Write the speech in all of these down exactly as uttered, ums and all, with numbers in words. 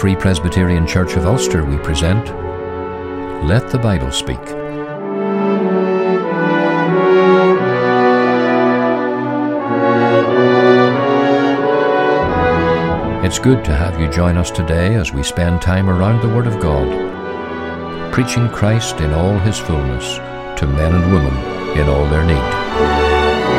Free Presbyterian Church of Ulster, we present Let the Bible Speak. It's good to have you join us today as we spend time around the Word of God, preaching Christ in all His fullness to men and women in all their need.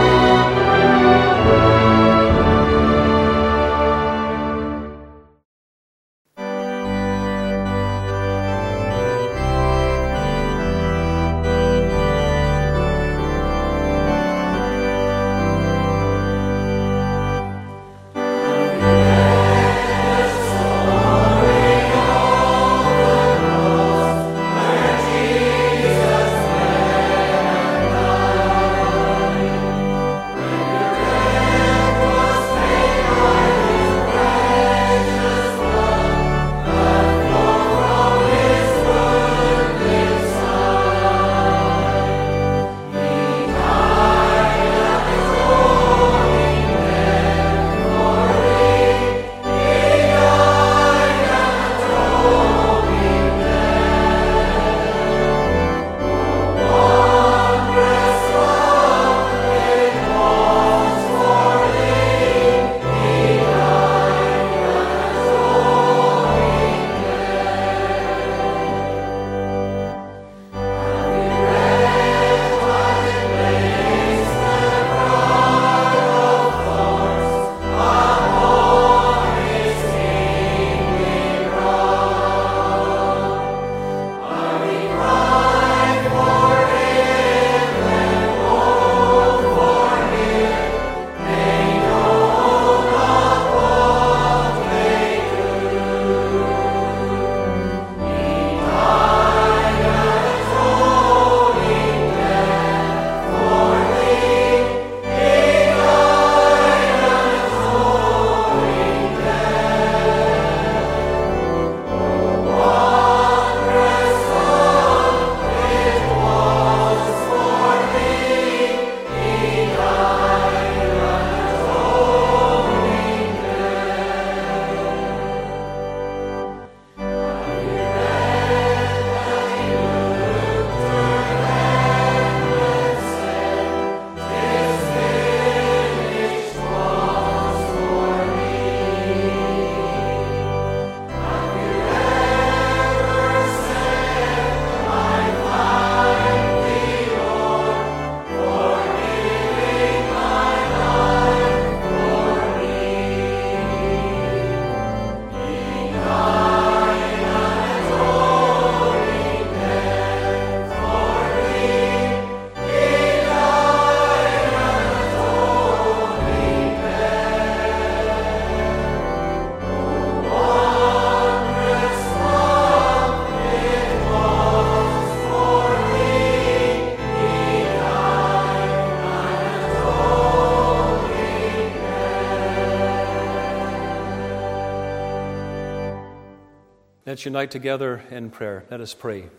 Let's unite together in prayer. Let us pray.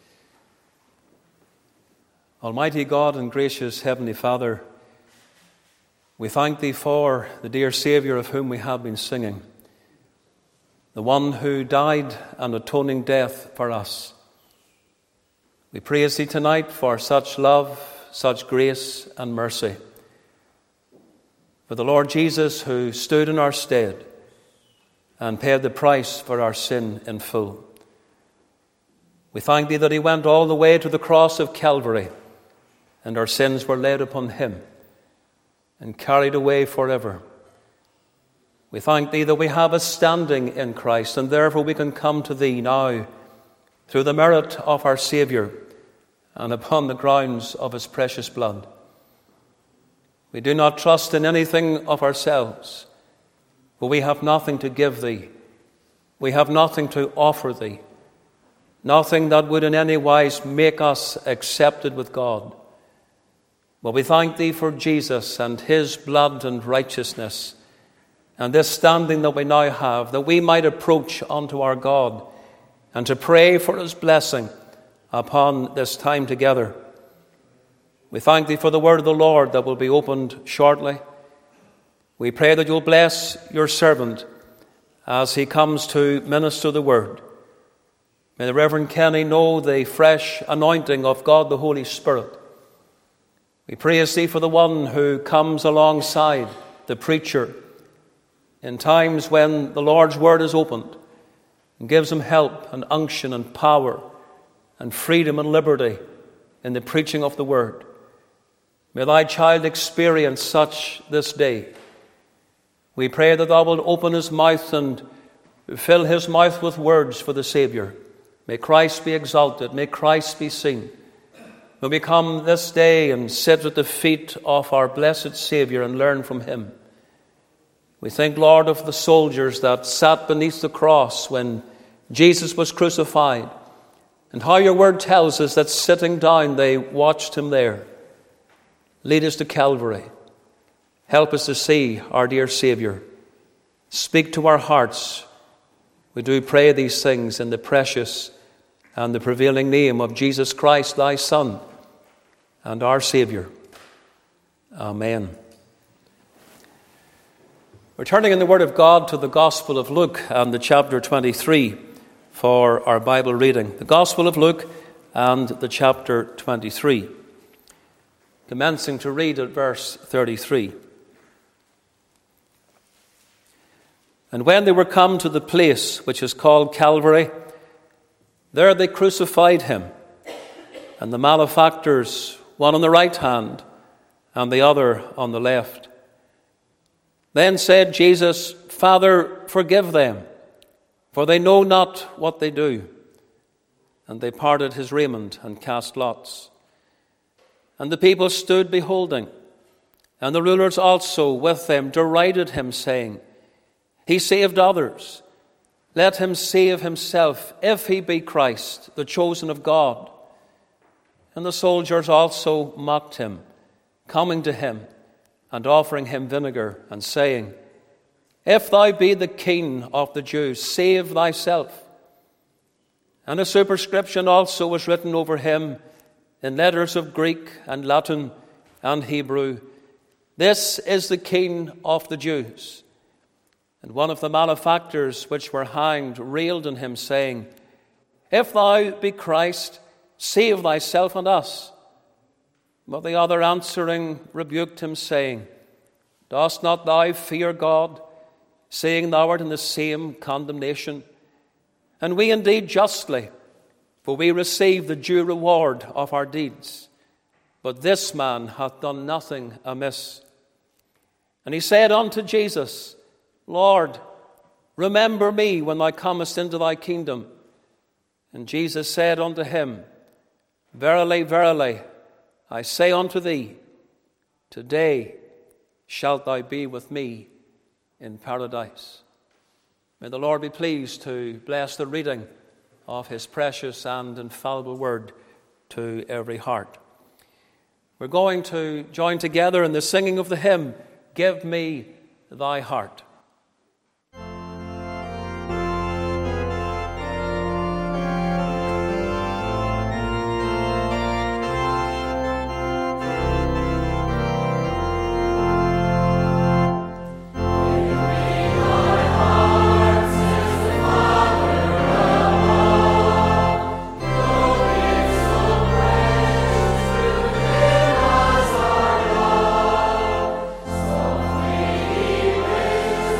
Almighty God and gracious Heavenly Father, we thank Thee for the dear Saviour of whom we have been singing, the one who died an atoning death for us. We praise Thee tonight for such love, such grace and mercy, for the Lord Jesus who stood in our stead and paid the price for our sin in full. We thank Thee that He went all the way to the cross of Calvary, and our sins were laid upon Him and carried away forever. We thank Thee that we have a standing in Christ, and therefore we can come to Thee now through the merit of our Saviour and upon the grounds of His precious blood. We do not trust in anything of ourselves, for we have nothing to give Thee. We have nothing to offer Thee. Nothing that would in any wise make us accepted with God. But we thank Thee for Jesus and His blood and righteousness, and this standing that we now have, that we might approach unto our God and to pray for His blessing upon this time together. We thank Thee for the word of the Lord that will be opened shortly. We pray that You'll bless Your servant as he comes to minister the word. May the Reverend Kenny know the fresh anointing of God the Holy Spirit. We praise thee for the one who comes alongside the preacher in times when the Lord's word is opened and gives him help and unction and power and freedom and liberty in the preaching of the word. May thy child experience such this day. We pray that thou wilt open his mouth and fill his mouth with words for the Saviour. May Christ be exalted. May Christ be seen. May we come this day and sit at the feet of our blessed Saviour and learn from him. We think, Lord, of the soldiers that sat beneath the cross when Jesus was crucified, and how your word tells us that sitting down they watched him there. Lead us to Calvary. Help us to see our dear Saviour. Speak to our hearts. We do pray these things in the precious and the prevailing name of Jesus Christ, thy Son, and our Saviour. Amen. We're turning in the Word of God to the Gospel of Luke and the chapter twenty-three for our Bible reading. The Gospel of Luke and the chapter twenty-three. Commencing to read at verse thirty-three. And when they were come to the place which is called Calvary, there they crucified him, and the malefactors, one on the right hand and the other on the left. Then said Jesus, Father, forgive them, for they know not what they do. And they parted his raiment and cast lots. And the people stood beholding, and the rulers also with them derided him, saying, He saved others. Let him save himself, if he be Christ, the chosen of God. And the soldiers also mocked him, coming to him and offering him vinegar, and saying, If thou be the King of the Jews, save thyself. And a superscription also was written over him in letters of Greek and Latin and Hebrew, This is the King of the Jews. And one of the malefactors which were hanged railed on him, saying, If thou be Christ, save thyself and us. But the other answering rebuked him, saying, Dost not thou fear God, seeing thou art in the same condemnation? And we indeed justly, for we receive the due reward of our deeds. But this man hath done nothing amiss. And he said unto Jesus, Lord, remember me when thou comest into thy kingdom. And Jesus said unto him, Verily, verily, I say unto thee, today shalt thou be with me in paradise. May the Lord be pleased to bless the reading of his precious and infallible word to every heart. We're going to join together in the singing of the hymn, Give Me Thy Heart. Give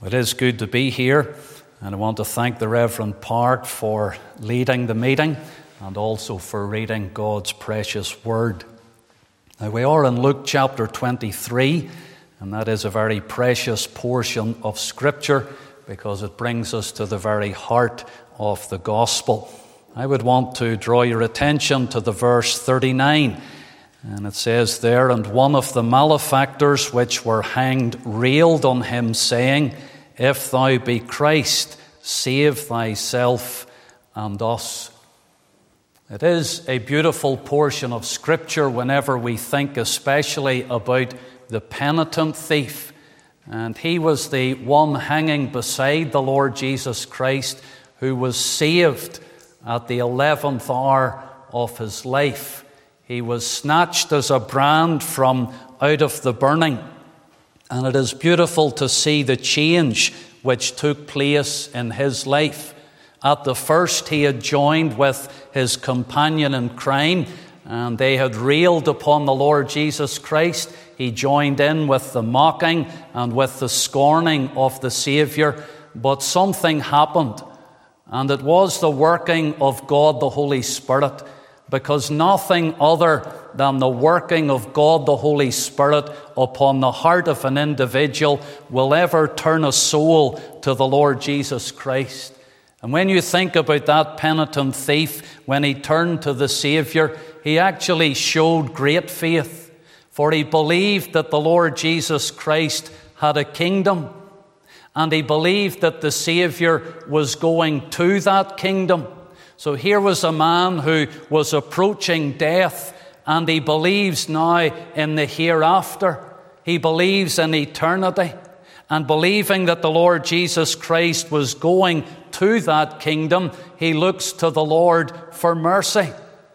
It is good to be here, and I want to thank the Reverend Park for leading the meeting and also for reading God's precious word. Now, we are in Luke chapter twenty-three, and that is a very precious portion of Scripture because it brings us to the very heart of the gospel. I would want to draw your attention to the verse thirty-nine, and it says there, "And one of the malefactors which were hanged railed on him, saying, If thou be Christ, save thyself and us." It is a beautiful portion of Scripture whenever we think especially about the penitent thief. And he was the one hanging beside the Lord Jesus Christ who was saved at the eleventh hour of his life. He was snatched as a brand from out of the burning. And it is beautiful to see the change which took place in his life. At the first, he had joined with his companion in crime, and they had railed upon the Lord Jesus Christ. He joined in with the mocking and with the scorning of the Saviour. But something happened, and it was the working of God the Holy Spirit, because nothing other than the working of God the Holy Spirit upon the heart of an individual will ever turn a soul to the Lord Jesus Christ. And when you think about that penitent thief, when he turned to the Saviour, he actually showed great faith, for he believed that the Lord Jesus Christ had a kingdom, and he believed that the Saviour was going to that kingdom. So here was a man who was approaching death, and he believes now in the hereafter. He believes in eternity. And believing that the Lord Jesus Christ was going to that kingdom, he looks to the Lord for mercy.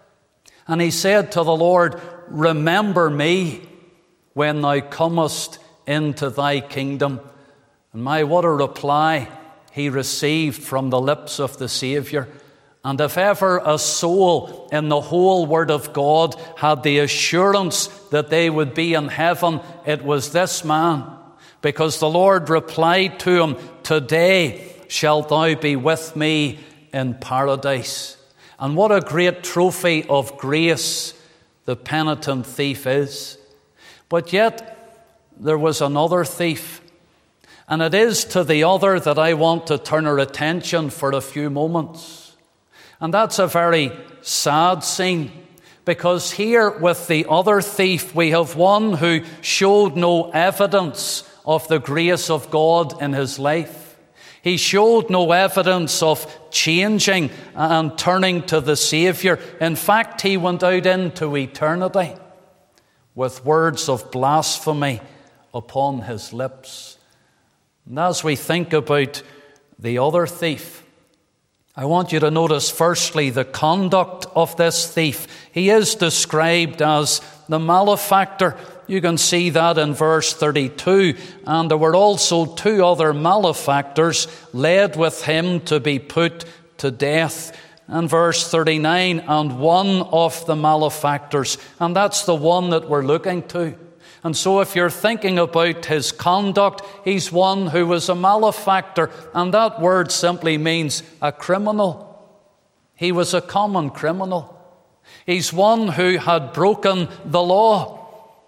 And he said to the Lord, "Remember me when thou comest into thy kingdom." And my, what a reply he received from the lips of the Saviour. And if ever a soul in the whole Word of God had the assurance that they would be in heaven, it was this man. Because the Lord replied to him, "Today shalt thou be with me in paradise." And what a great trophy of grace the penitent thief is. But yet there was another thief. And it is to the other that I want to turn our attention for a few moments. And that's a very sad scene, because here with the other thief we have one who showed no evidence of the grace of God in his life. He showed no evidence of changing and turning to the Saviour. In fact, he went out into eternity with words of blasphemy upon his lips. And as we think about the other thief, I want you to notice firstly the conduct of this thief. He is described as the malefactor. You can see that in verse thirty-two. "And there were also two other malefactors led with him to be put to death." And verse thirty-nine, "And one of the malefactors," and that's the one that we're looking to. And so if you're thinking about his conduct, he's one who was a malefactor. And that word simply means a criminal. He was a common criminal. He's one who had broken the law.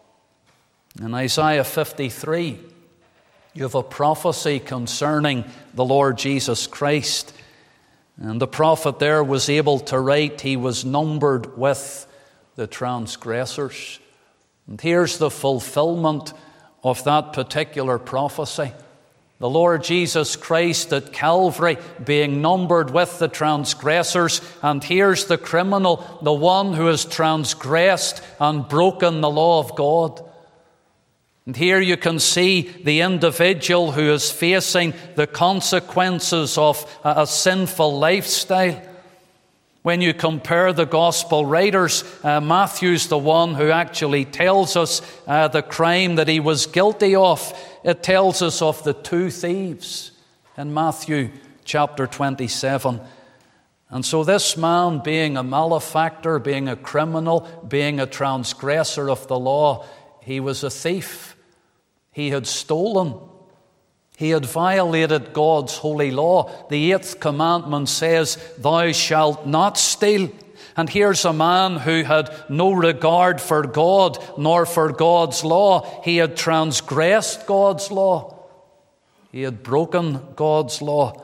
In Isaiah fifty-three, you have a prophecy concerning the Lord Jesus Christ. And the prophet there was able to write, he was numbered with the transgressors. And here's the fulfillment of that particular prophecy. The Lord Jesus Christ at Calvary being numbered with the transgressors, and here's the criminal, the one who has transgressed and broken the law of God. And here you can see the individual who is facing the consequences of a, a sinful lifestyle. When you compare the gospel writers, uh, Matthew's the one who actually tells us uh, the crime that he was guilty of. It tells us of the two thieves in Matthew chapter twenty-seven. And so this man, being a malefactor, being a criminal, being a transgressor of the law, he was a thief. He had stolen. He had violated God's holy law. The eighth commandment says, "Thou shalt not steal." And here's a man who had no regard for God nor for God's law. He had transgressed God's law. He had broken God's law.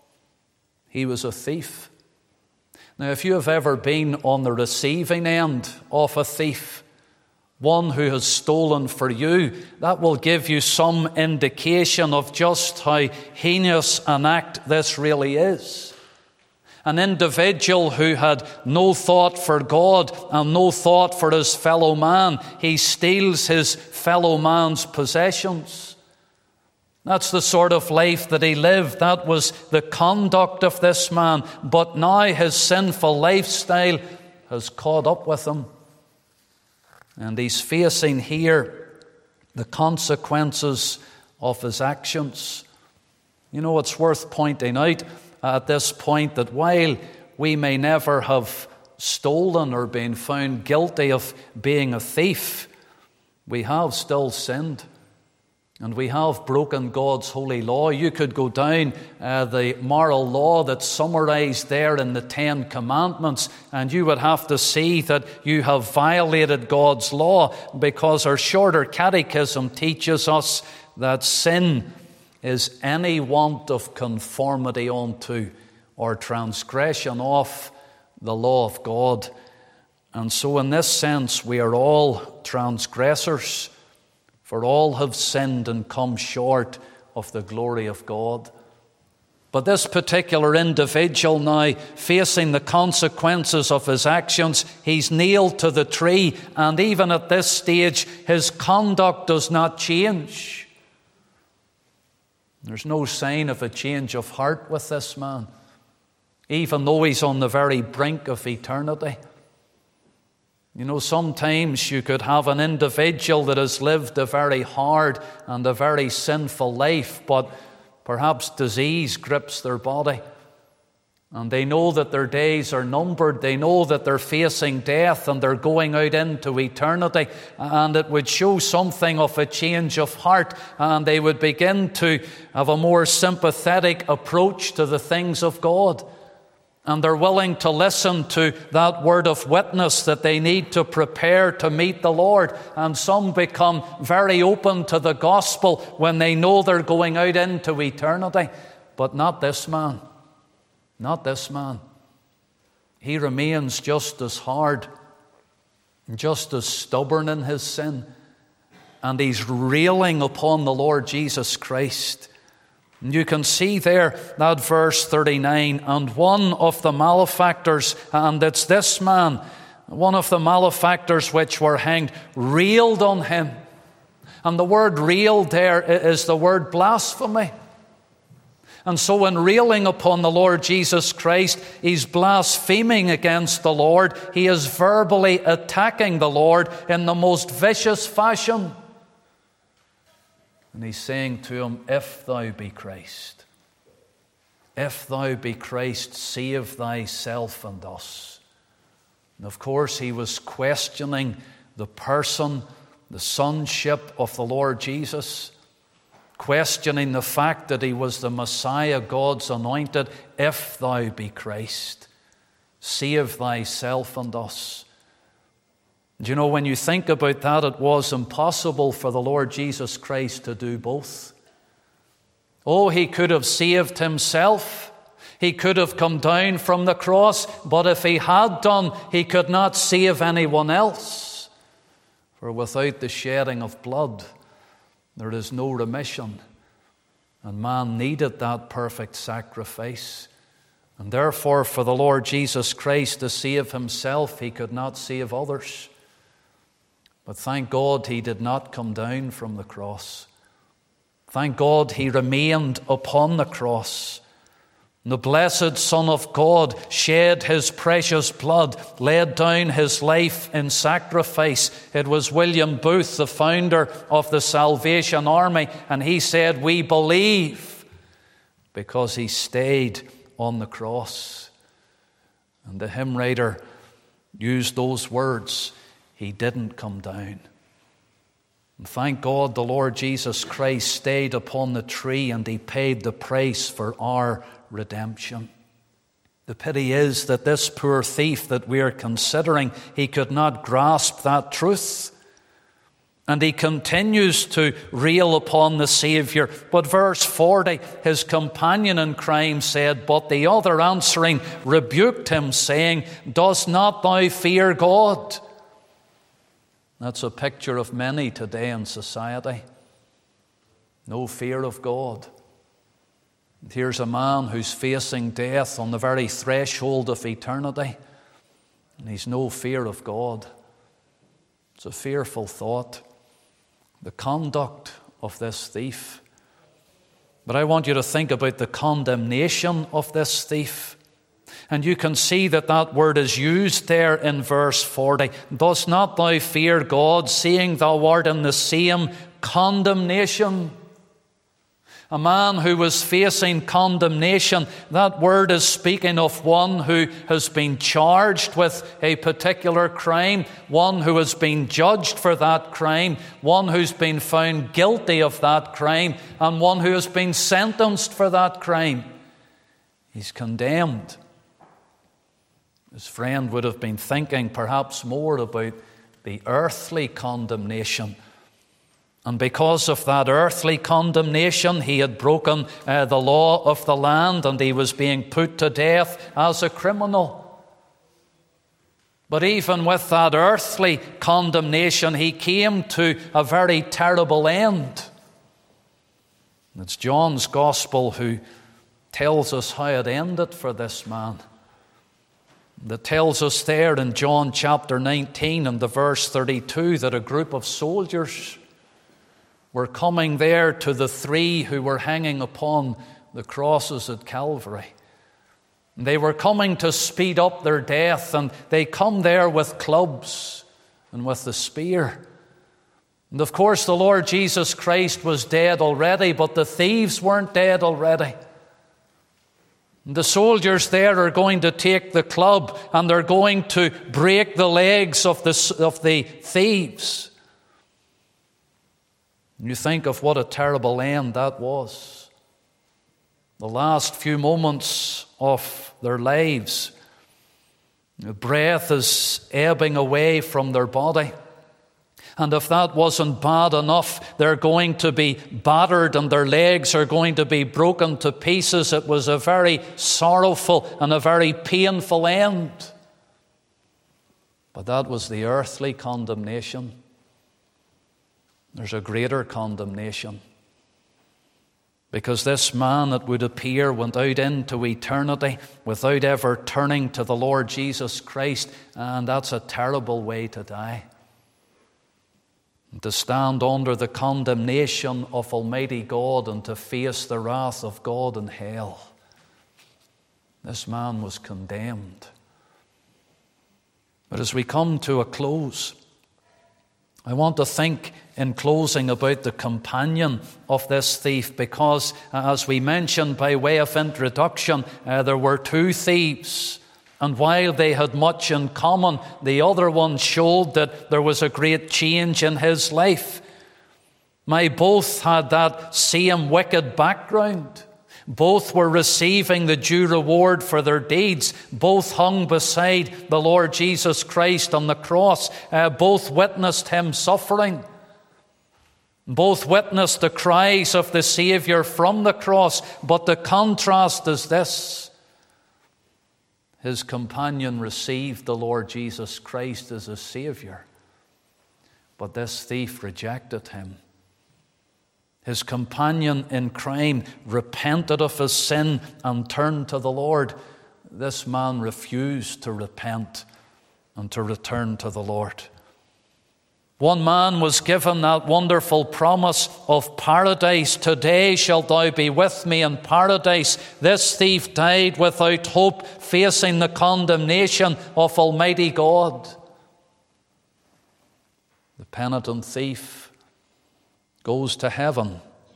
He was a thief. Now, if you have ever been on the receiving end of a thief, one who has stolen for you, that will give you some indication of just how heinous an act this really is. An individual who had no thought for God and no thought for his fellow man, he steals his fellow man's possessions. That's the sort of life that he lived. That was the conduct of this man. But now his sinful lifestyle has caught up with him. And he's facing here the consequences of his actions. You know, it's worth pointing out at this point that while we may never have stolen or been found guilty of being a thief, we have still sinned. And we have broken God's holy law. You could go down uh, the moral law that's summarized there in the Ten Commandments, and you would have to see that you have violated God's law, because our shorter catechism teaches us that sin is any want of conformity unto or transgression of the law of God. And so in this sense, we are all transgressors. For all have sinned and come short of the glory of God. But this particular individual now, facing the consequences of his actions, he's nailed to the tree, and even at this stage, his conduct does not change. There's no sign of a change of heart with this man, even though he's on the very brink of eternity. You know, sometimes you could have an individual that has lived a very hard and a very sinful life, but perhaps disease grips their body. And they know that their days are numbered. They know that they're facing death and they're going out into eternity. And it would show something of a change of heart. And they would begin to have a more sympathetic approach to the things of God. And they're willing to listen to that word of witness that they need to prepare to meet the Lord. And some become very open to the gospel when they know they're going out into eternity. But not this man. Not this man. He remains just as hard, just as stubborn in his sin. And he's railing upon the Lord Jesus Christ. You can see there that verse thirty-nine, and one of the malefactors, and it's this man, one of the malefactors which were hanged, railed on him. And the word railed there is the word blasphemy. And so in railing upon the Lord Jesus Christ, he's blaspheming against the Lord. He is verbally attacking the Lord in the most vicious fashion. And he's saying to him, if thou be Christ, if thou be Christ, save thyself and us. And of course, he was questioning the person, the sonship of the Lord Jesus, questioning the fact that he was the Messiah, God's anointed. If thou be Christ, save thyself and us. Do you know, when you think about that, it was impossible for the Lord Jesus Christ to do both. Oh, he could have saved himself. He could have come down from the cross. But if he had done, he could not save anyone else. For without the shedding of blood, there is no remission. And man needed that perfect sacrifice. And therefore, for the Lord Jesus Christ to save himself, he could not save others. But thank God he did not come down from the cross. Thank God he remained upon the cross. The blessed Son of God shed his precious blood, laid down his life in sacrifice. It was William Booth, the founder of the Salvation Army, and he said, we believe, because he stayed on the cross. And the hymn writer used those words, he didn't come down. And thank God the Lord Jesus Christ stayed upon the tree and he paid the price for our redemption. The pity is that this poor thief that we are considering, he could not grasp that truth. And he continues to rail upon the Saviour. But verse forty, his companion in crime said, but the other answering rebuked him, saying, dost not thou fear God? That's a picture of many today in society. No fear of God. And here's a man who's facing death on the very threshold of eternity, and he's no fear of God. It's a fearful thought, the conduct of this thief. But I want you to think about the condemnation of this thief. And you can see that that word is used there in verse forty. Dost not thou fear God, seeing thou art in the same condemnation? A man who was facing condemnation, that word is speaking of one who has been charged with a particular crime, one who has been judged for that crime, one who's been found guilty of that crime, and one who has been sentenced for that crime. He's condemned. His friend would have been thinking perhaps more about the earthly condemnation. And because of that earthly condemnation, he had broken uh, the law of the land and he was being put to death as a criminal. But even with that earthly condemnation, he came to a very terrible end. It's John's Gospel who tells us how it ended for this man. That tells us there in John chapter nineteen and the verse thirty-two that a group of soldiers were coming there to the three who were hanging upon the crosses at Calvary. They were coming to speed up their death, and they come there with clubs and with the spear. And of course the Lord Jesus Christ was dead already, but the thieves weren't dead already. And the soldiers there are going to take the club and they're going to break the legs of the, of the thieves. You think of what a terrible end that was. The last few moments of their lives. The breath is ebbing away from their body. And if that wasn't bad enough, they're going to be battered and their legs are going to be broken to pieces. It was a very sorrowful and a very painful end. But that was the earthly condemnation. There's a greater condemnation. Because this man, it would appear, went out into eternity without ever turning to the Lord Jesus Christ. And that's a terrible way to die. And to stand under the condemnation of Almighty God and to face the wrath of God in hell. This man was condemned. But as we come to a close, I want to think in closing about the companion of this thief, because as we mentioned by way of introduction, uh, there were two thieves. And while they had much in common, the other one showed that there was a great change in his life. They both had that same wicked background. Both were receiving the due reward for their deeds. Both hung beside the Lord Jesus Christ on the cross. Uh, both witnessed him suffering. Both witnessed the cries of the Saviour from the cross. But the contrast is this. His companion received the Lord Jesus Christ as a Saviour. But this thief rejected him. His companion in crime repented of his sin and turned to the Lord. This man refused to repent and to return to the Lord. One man was given that wonderful promise of paradise. Today shalt thou be with me in paradise. This thief died without hope, facing the condemnation of Almighty God. The penitent thief goes to heaven.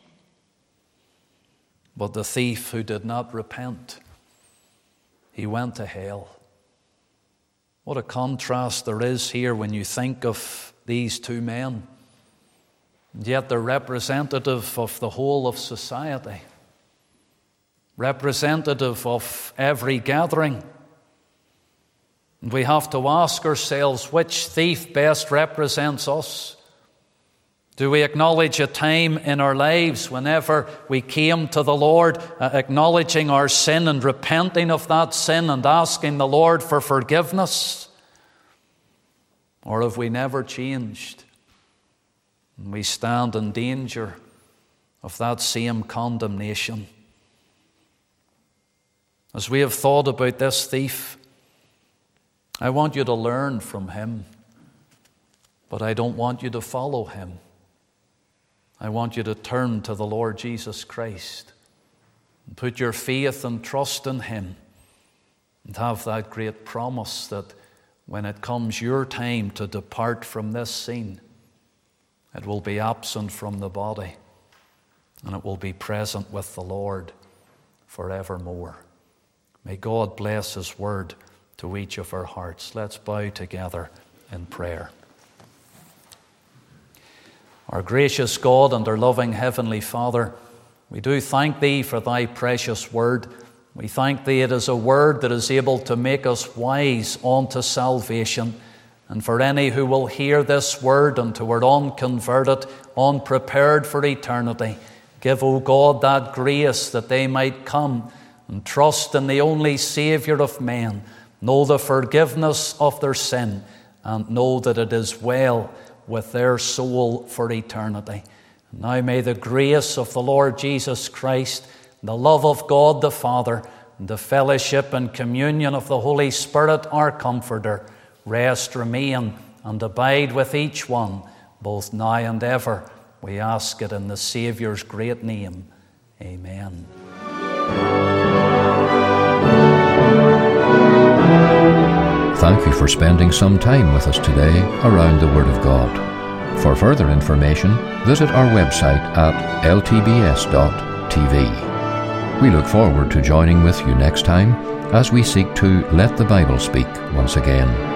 But the thief who did not repent, he went to hell. What a contrast there is here when you think of these two men. and yet they're representative of the whole of society, representative of every gathering. And we have to ask ourselves, which thief best represents us? Do we acknowledge a time in our lives whenever we came to the Lord, uh, acknowledging our sin and repenting of that sin and asking the Lord for forgiveness? Or have we never changed? And we stand in danger of that same condemnation. As we have thought about this thief, I want you to learn from him, but I don't want you to follow him. I want you to turn to the Lord Jesus Christ and put your faith and trust in him and have that great promise that when it comes your time to depart from this scene, it will be absent from the body and it will be present with the Lord forevermore. May God bless his word to each of our hearts. Let's bow together in prayer. Our gracious God and our loving Heavenly Father, we do thank Thee for Thy precious word. We thank Thee it is a word that is able to make us wise unto salvation. And for any who will hear this word and who are unconverted, unprepared for eternity, give, O God, that grace that they might come and trust in the only Saviour of men, know the forgiveness of their sin, and know that it is well with their soul for eternity. And now may the grace of the Lord Jesus Christ, the love of God the Father, and the fellowship and communion of the Holy Spirit, our Comforter, rest, remain, and abide with each one, both now and ever. We ask it in the Saviour's great name. Amen. Thank you for spending some time with us today around the Word of God. For further information, visit our website at l t b s dot t v. We look forward to joining with you next time as we seek to let the Bible speak once again.